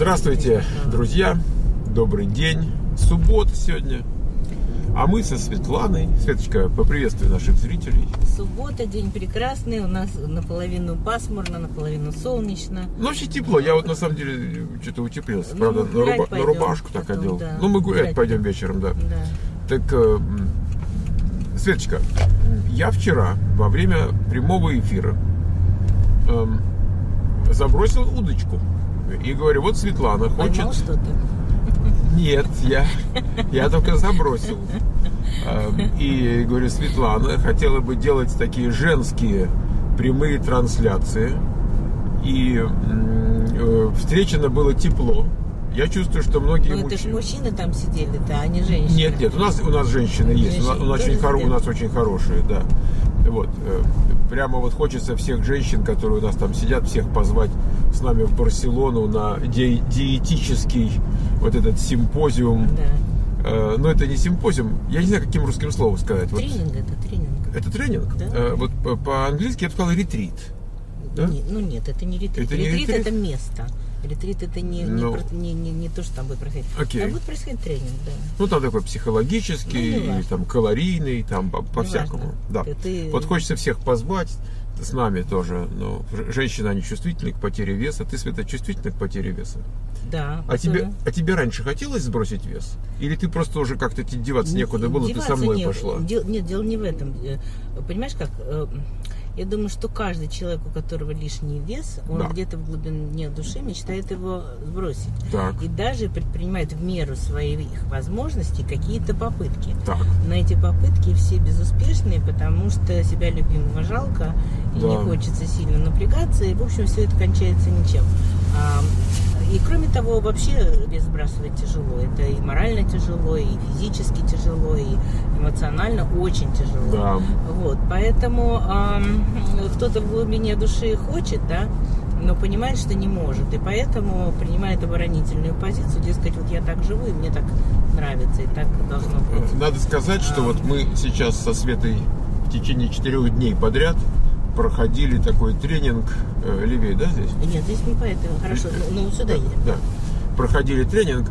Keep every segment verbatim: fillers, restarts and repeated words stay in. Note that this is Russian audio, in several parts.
Здравствуйте, друзья! Добрый день! Суббота сегодня. А мы со Светланой. Светочка, поприветствуй наших зрителей. Суббота, день прекрасный. У нас наполовину пасмурно, наполовину солнечно. Ну, вообще тепло. Я вот на самом деле что-то утеплился. Ну, Правда, на, руба- пойдем, на рубашку так потом, одел. да. Ну, мы гулять, Гулять пойдем вечером, да. Да. Так, э, Светочка, я вчера во время прямого эфира э, забросил удочку. И говорю, вот Светлана хочет... Поймал что-то? Нет, я, я только забросил. И говорю, Светлана хотела бы делать такие женские прямые трансляции. И встречено было тепло. Я чувствую, что многие Ну, это мужчины... же мужчины там сидели-то, а не женщины. Нет, нет, у нас, у нас женщины есть. Женщины у, нас, у, нас очень хоро... у нас очень хорошие, да. Вот. Прямо вот хочется всех женщин, которые у нас там сидят, всех позвать с нами в Барселону на ди... диетический вот этот симпозиум. Да. Но это не симпозиум, я не знаю, каким русским словом сказать. Тренинг, вот. это тренинг. Это тренинг? Да. Вот по-английски я бы сказал ретрит. Да? Не, ну нет, это не ретрит. Это не ретрит, ретрит? это место. Ретрит это не, Ну, не, не, не, не то, что там будет происходить. Окей. Там будет происходить тренинг, да. Ну, там такой психологический, Ну, там калорийный, там по- по-всякому. Да. Ты... Вот хочется всех позвать, с нами тоже. Но женщины, они чувствительны к потере веса. Ты, Света, чувствительна к потере веса? Да. А тебе, а тебе раньше хотелось сбросить вес? Или ты просто уже как-то тебе деваться некуда было, ты со мной нет, пошла? Дел, нет, дело не в этом. Понимаешь, как... Я думаю, что каждый человек, у которого лишний вес, он Да. где-то в глубине души мечтает его сбросить. Так. И даже предпринимает в меру своих возможностей какие-то попытки. Так. Но эти попытки все безуспешные, потому что себя любимого жалко, и Да. не хочется сильно напрягаться, и, в общем, все это кончается ничем. И, кроме того, вообще вес сбрасывать тяжело. Это и морально тяжело, и физически тяжело, и эмоционально очень тяжело. Да. Вот, поэтому э, кто-то в глубине души хочет, да, но понимает, что не может. И поэтому принимает оборонительную позицию, дескать, вот я так живу, и мне так нравится, и так должно быть. Надо сказать, что а... вот мы сейчас со Светой в течение четырех дней подряд проходили такой тренинг, э, левее, да, здесь? Нет, здесь не поэтому, хорошо, ну, ну сюда да, едем. Да, проходили тренинг,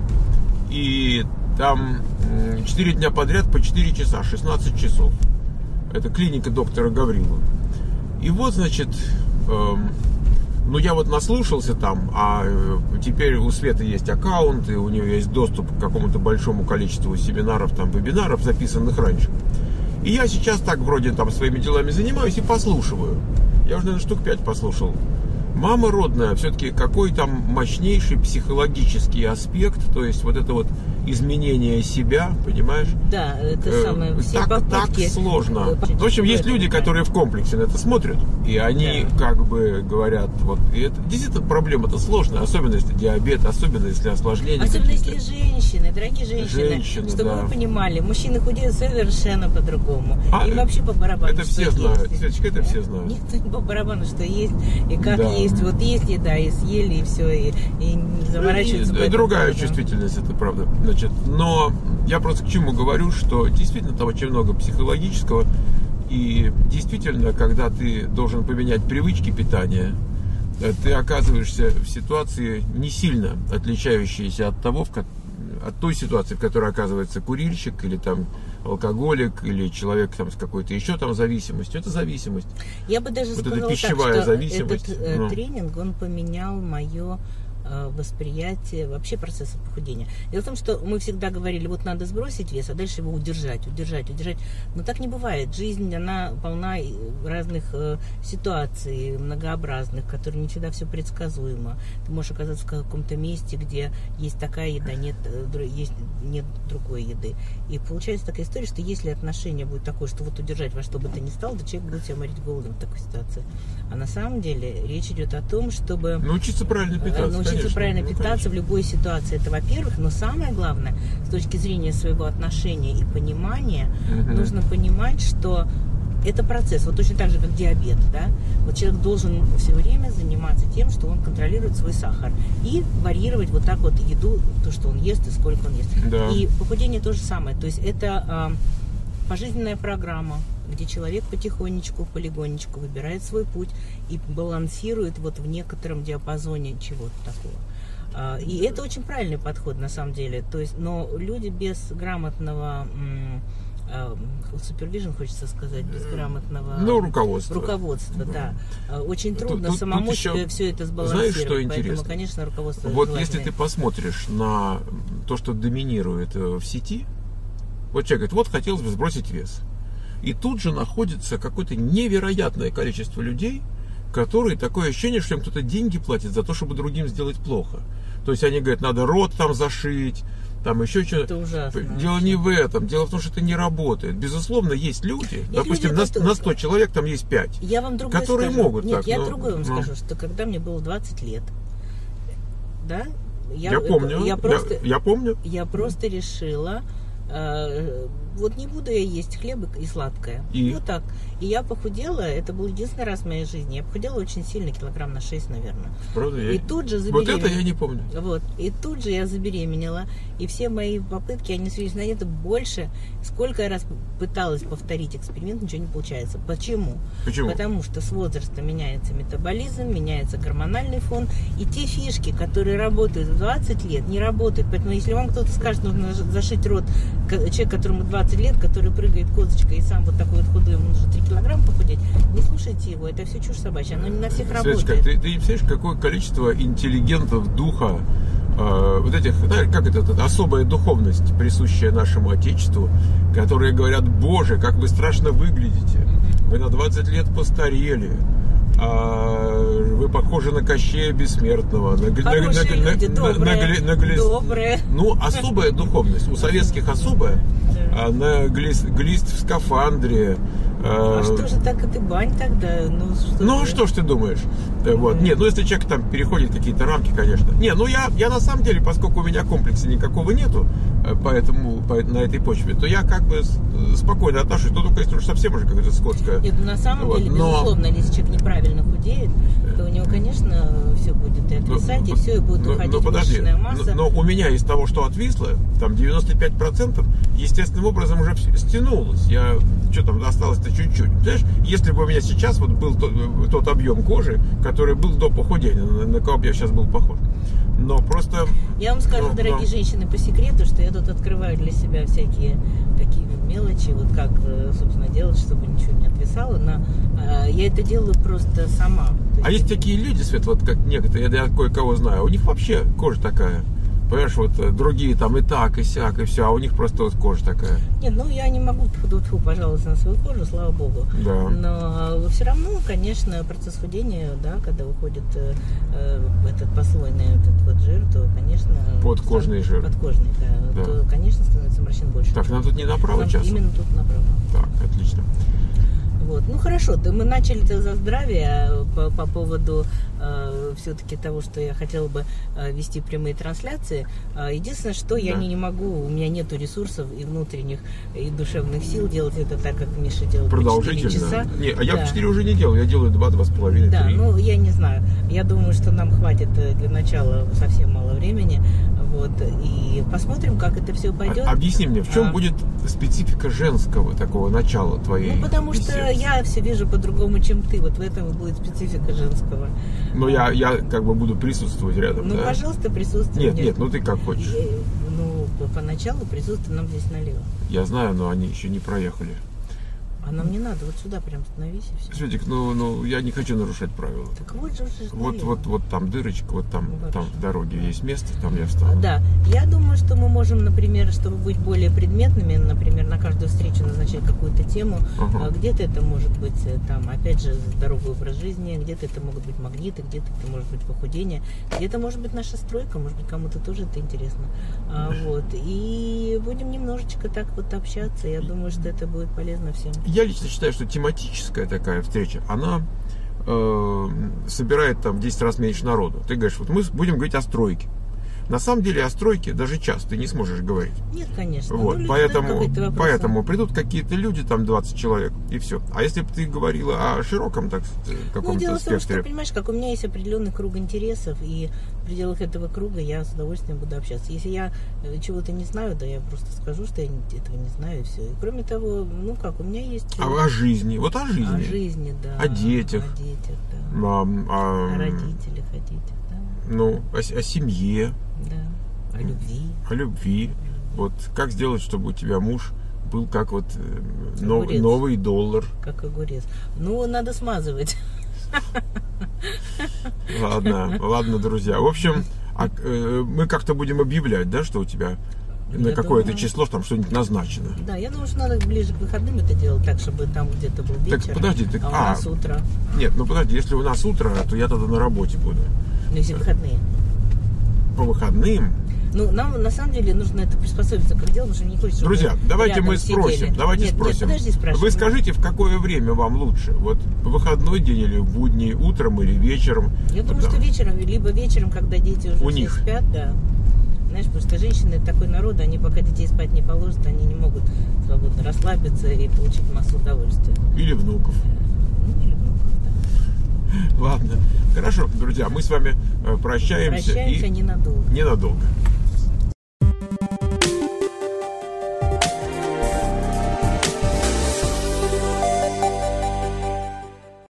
и там четыре дня подряд по четыре часа, шестнадцать часов. Это клиника доктора Гаврилова. И вот, значит, э, ну я вот наслушался там, а э, теперь у Светы есть аккаунт, и у нее есть доступ к какому-то большому количеству семинаров, там, вебинаров, записанных раньше. И я сейчас так вроде там своими делами занимаюсь и послушиваю. Я уже, наверное, штук пять послушал. Мама родная, все-таки какой там мощнейший психологический аспект, то есть вот это вот изменение себя, понимаешь? Да, это э, самое, все так, попытки... так сложно. В общем, есть люди, которые в комплексе на это смотрят, и они да. как бы говорят, вот, и это действительно проблема-то сложная, особенно если диабет, особенно если осложнения. Особенно если женщины, дорогие женщины, женщины чтобы да. вы понимали, мужчины худеют совершенно по-другому. А, им вообще по барабану, это все знают, есть. Светочка, это все знают. Нет, по барабану, что есть, и как да. есть, вот есть еда, и съели, и все, и, и не заморачиваются. И, другая поводу. Чувствительность, это правда. Значит, но я просто к чему говорю, что действительно там очень много психологического, и действительно, когда ты должен поменять привычки питания, ты оказываешься в ситуации не сильно отличающейся от того, в, от той ситуации, в которой оказывается курильщик или там алкоголик или человек там с какой-то еще там зависимостью. Это зависимость. Я бы даже вот сказала это пищевая так, что зависимость. Этот ну. тренинг, он поменял мое восприятие вообще процесса похудения. Дело в том, что мы всегда говорили, вот надо сбросить вес, а дальше его удержать, удержать, удержать. Но так не бывает. Жизнь, она полна разных э, ситуаций, многообразных, которые не всегда все предсказуемо. Ты можешь оказаться в каком-то месте, где есть такая еда, нет, есть, нет другой еды. И получается такая история, что если отношение будет такое, что вот удержать во что бы то ни стало, то человек будет себя морить голодом в такой ситуации. А на самом деле речь идет о том, чтобы... Научиться правильно питаться. Научиться Конечно, правильно ну, питаться конечно. в любой ситуации, это во-первых, но самое главное, с точки зрения своего отношения и понимания, угу. нужно понимать, что это процесс, вот точно так же, как диабет, да, вот человек должен все время заниматься тем, что он контролирует свой сахар и варьировать вот так вот еду, то, что он ест и сколько он ест. Да. И похудение то же самое, то есть это э, пожизненная программа, где человек потихонечку, полигонечку выбирает свой путь и балансирует вот в некотором диапазоне чего-то такого. И это очень правильный подход на самом деле. То есть, но люди без грамотного супервижн, хочется сказать, без грамотного ну, руководства. руководства, да. да. Очень трудно тут, самому тут еще, себе все это сбалансировать. Знаешь, что интересно? Поэтому, конечно, руководство Вот желательно. если ты посмотришь на то, что доминирует в сети, вот человек говорит, вот хотелось бы сбросить вес. И тут же находится какое-то невероятное количество людей, которые, такое ощущение, что им кто-то деньги платит за то, чтобы другим сделать плохо. То есть они говорят, надо рот там зашить, там еще что-то. Это ужасно. Дело вообще. не в этом. Дело в том, что это не работает. Безусловно, есть люди, есть допустим, люди, на, которые... на сто человек там есть пять, я вам другое которые скажу. могут Нет, так. я но, другое вам но... скажу, что когда мне было двадцать лет, да, я, я помню, я, просто, я, я помню. Я просто решила, э, вот не буду я есть хлеб и сладкое. И? Вот так. И я похудела, это был единственный раз в моей жизни. Я похудела очень сильно, килограмм на шесть, наверное. Правда, и я... тут же забеременела. Вот это я не помню. Вот. И тут же я забеременела. И все мои попытки, они свелись на это больше. Сколько я раз пыталась повторить эксперимент, ничего не получается. Почему? Почему? Потому что с возрастом меняется метаболизм, меняется гормональный фон. И те фишки, которые работают в двадцать лет, не работают. Поэтому если вам кто-то скажет, нужно зашить рот, человек, которому двадцать лет, который прыгает козочкой и сам вот такой вот худой, ему нужно три килограмма похудеть, не слушайте его, это все чушь собачья, оно не на всех Светочка, работает. ты, ты не представляешь, какое количество интеллигентов духа, э, вот этих, да, как это, это, особая духовность, присущая нашему Отечеству, которые говорят, боже, как вы страшно выглядите, вы на двадцать лет постарели, а вы похожи на Кощея Бессмертного, на, Хорошие на, люди, на, добрые, на, на, на, добрые. Ну, особая духовность, у советских особая, а на глист, глист в скафандре. А, а что же так, это бань тогда? Ну, что, ну а что ж ты думаешь? Вот. Нет, ну если человек там переходит какие-то рамки, конечно. Не, ну я, я на самом деле, поскольку у меня комплекса никакого нету, поэтому по, на этой почве, то я как бы спокойно отношусь. Ну только если уж совсем уже какая-то скотская. Нет, на самом вот. деле, Но... безусловно, если человек неправильно худеет, то у него, конечно, все будет и отвисать, но, и все, и будет но, уходить но, подожди, мышечная масса. Но, но у меня из того, что отвисло, там девяносто пять процентов естественным образом уже стянулось. Я, что там, осталось-то чуть-чуть. Знаешь, если бы у меня сейчас вот был тот, тот объем кожи, который был до похудения, на, на кого бы я сейчас был похож. Но просто... Я вам скажу, но, дорогие но... женщины, по секрету, что я тут открываю для себя всякие такие мелочи, вот как, собственно, делать, чтобы ничего не отвисало. Но э, я это делаю просто сама. А есть такие люди, Свет, вот как некоторые, я кое-кого знаю, у них вообще кожа такая. Понимаешь, вот другие там и так, и сяк, и все, а у них просто вот кожа такая. Нет, ну я не могу тьфу-тьфу пожаловаться на свою кожу, слава богу. Да. Но все равно, конечно, процесс худения, да, когда уходит э, этот послойный этот вот жир, то, конечно... Подкожный жир. Подкожный, да, да. То, конечно, становится морщин больше. Так, нам тут не направо нам, часом? Именно тут направо. Так, отлично. Вот. Ну хорошо, да мы начали за здравие по, по поводу э, все-таки того, что я хотела бы э, вести прямые трансляции. Э, единственное, что да. я не, не могу, у меня нету ресурсов и внутренних, и душевных сил делать это так, как Миша делал по четыре часа. Не, а я да. в четыре уже не делаю, я делаю два, два с половиной, Да, три. ну я не знаю. Я думаю, что нам хватит для начала совсем мало времени. Вот, и посмотрим, как это все пойдет. А, объясни мне, в чем а, будет специфика женского такого начала твоей Ну, потому беседы? что я все вижу по-другому, чем ты. Вот в этом и будет специфика женского. Но я, я как бы буду присутствовать рядом, Ну, да? пожалуйста, присутствуй. Нет, нет, ну ты как хочешь. И, ну, поначалу присутствуй нам здесь налево. Я знаю, но они еще не проехали. А нам не надо, вот сюда прям становись и все. Светик, ну, ну я не хочу нарушать правила. Так вот же уже Вот, налево. вот, вот там дырочка, вот там, Ну, там в дороге есть место, там я А, встану. Да, я думаю, что мы можем, например, чтобы быть более предметными, например, на каждую встречу назначать какую-то тему. Ага. А где-то это может быть, там, опять же, здоровый образ жизни, где-то это могут быть магниты, где-то это может быть похудение, где-то может быть наша стройка, может быть, кому-то тоже это интересно. А, вот. И будем немножечко так вот общаться. Я думаю, что это будет полезно всем. Я лично считаю, что тематическая такая встреча, она э, собирает там в десять раз меньше народу. Ты говоришь, вот мы будем говорить о стройке. На самом деле о стройке даже час ты не сможешь говорить. Нет, конечно. Вот, Ну, поэтому, люди поэтому придут какие-то люди, там двадцать человек, и все. А если бы ты говорила о широком, так сказать, Ну, каком-то дело в том, спектре... что, понимаешь, как у меня есть определенный круг интересов, и в пределах этого круга я с удовольствием буду общаться. Если я чего-то не знаю, да я просто скажу, что я этого не знаю, и все. И кроме того, ну как, у меня есть... А о жизни, вот о жизни. О жизни, да. О детях. О детях, да. А, а... О родителях, о детях, да. Ну, о, о семье. Да. О любви. О любви. Вот как сделать, чтобы у тебя муж был как вот э, нов, Огурец. новый доллар. Как огурец. Ну, надо смазывать. Ладно, ладно, друзья. В общем, а, э, мы как-то будем объявлять, да, что у тебя на Я какое-то думаю. число там что-нибудь назначено. Да, я думаю, что надо ближе к выходным это делать, так, чтобы там где-то был вечер. Так подожди, так, а у а, нас утро. Нет, ну подожди, если у нас утро, то я тогда на работе буду. Ну, если выходные. По выходным. Ну, нам на самом деле нужно это приспособиться как дело, потому что не хочется, чтобы Друзья, давайте рядом мы спросим. сидели. Давайте нет, спросим. Нет, подожди, спрашивай. Вы скажите, в какое время вам лучше? Вот в выходной день или в будни, утром или вечером? Я думаю, Да. что вечером, либо вечером, когда дети уже У все них. спят, да. Знаешь, просто женщины такой народ, они пока детей спать не положат, они не могут свободно расслабиться и получить массу удовольствия. Или внуков. Ну, или внуков, да. Ладно. Хорошо, друзья, мы с вами э, прощаемся. Прощаемся и ненадолго. ненадолго.